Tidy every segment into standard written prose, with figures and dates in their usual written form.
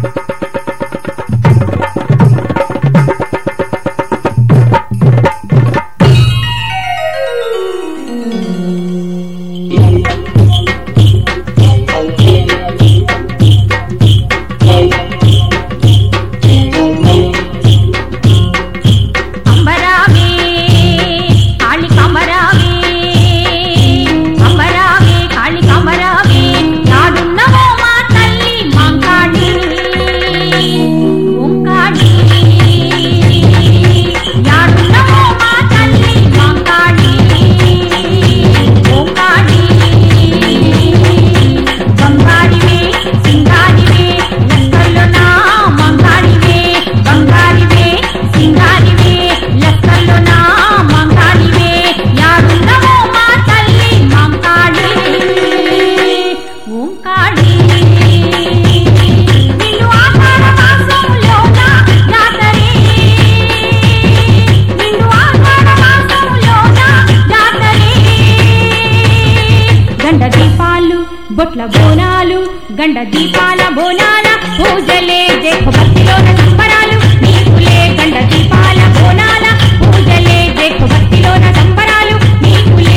బొట్ల బోనాలు గండ దీపాల బోనాల పూజలే దేఖో భక్తిలోన సంబరాలు నీకులే గండ దీపాల బోనాల పూజలే దేఖో భక్తిలోన సంబరాలు నీకులే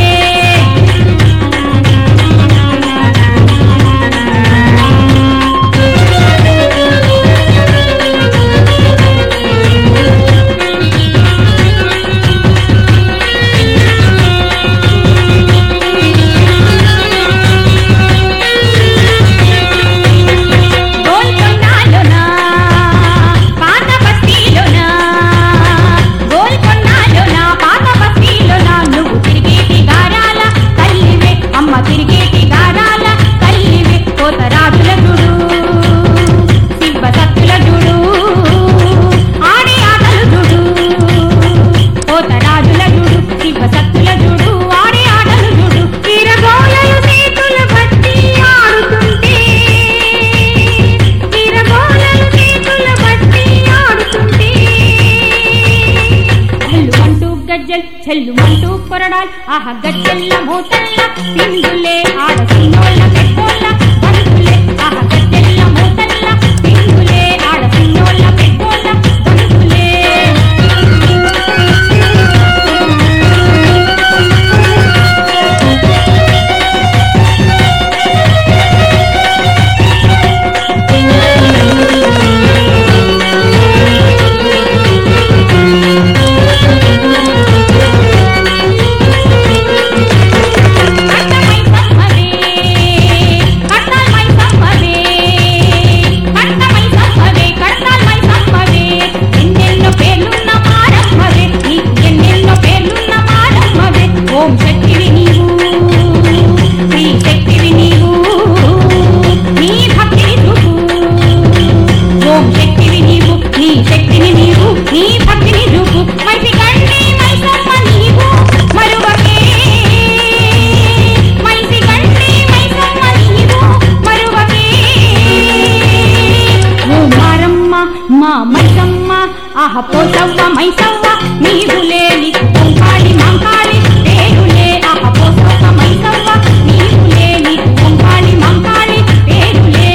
చెల్లుమంటూ కొరడాల్ ఆహ గజ్జెల్ల మోతల్ల సింధులే ఆడ సిన్నోళ్ళ పెద్దోళ్ళ బంధులే ఆహ గజ్జెల్ల మోతల్ల సింధులే ఆడ సిన్నోళ్ళ పెద్దోళ్ళ బంధులే ఆహ పోసవ్వ మైసవ్వ నీవులేని కొంకాళి మంకాళి పేరులే ఆహ పోసవ్వ మైసవ్వ నీవులేని కొంకాళి మంకాళి పేరులే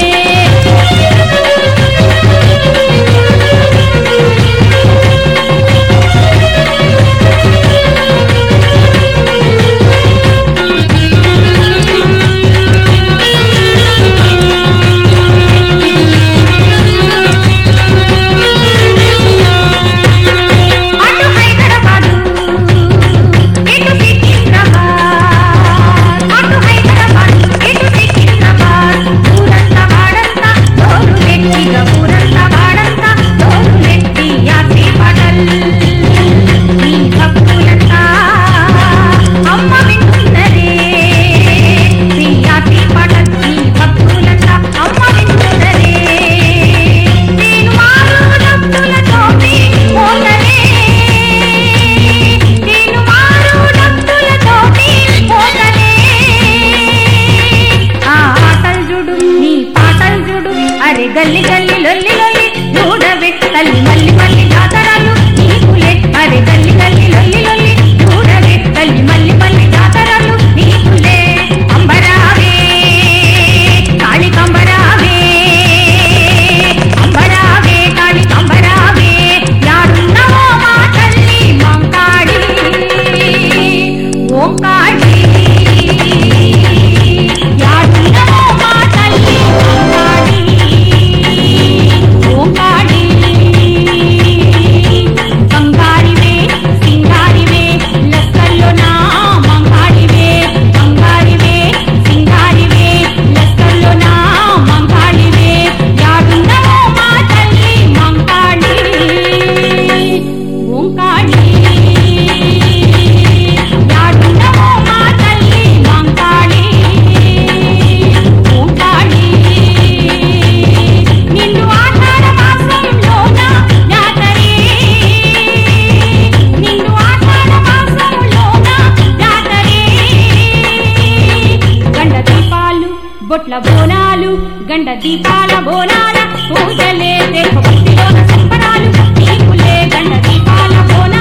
గల్లి గల్లి లొల్లి లొల్లి చూడవే తల్లి మల్లి మల్లి జాతరాలు నీకులే అరే గల్లి గల్లి లొల్లి లొల్లి చూడవే తల్లి మల్లి మల్లి జాతరాలు నీకులే అంబరావే కాళికంబరావే గండ దీపాల బోనాల పూజలే దేఖో భక్తిలోన సంబరాలు నీకులే గండ దీపాల బోనాల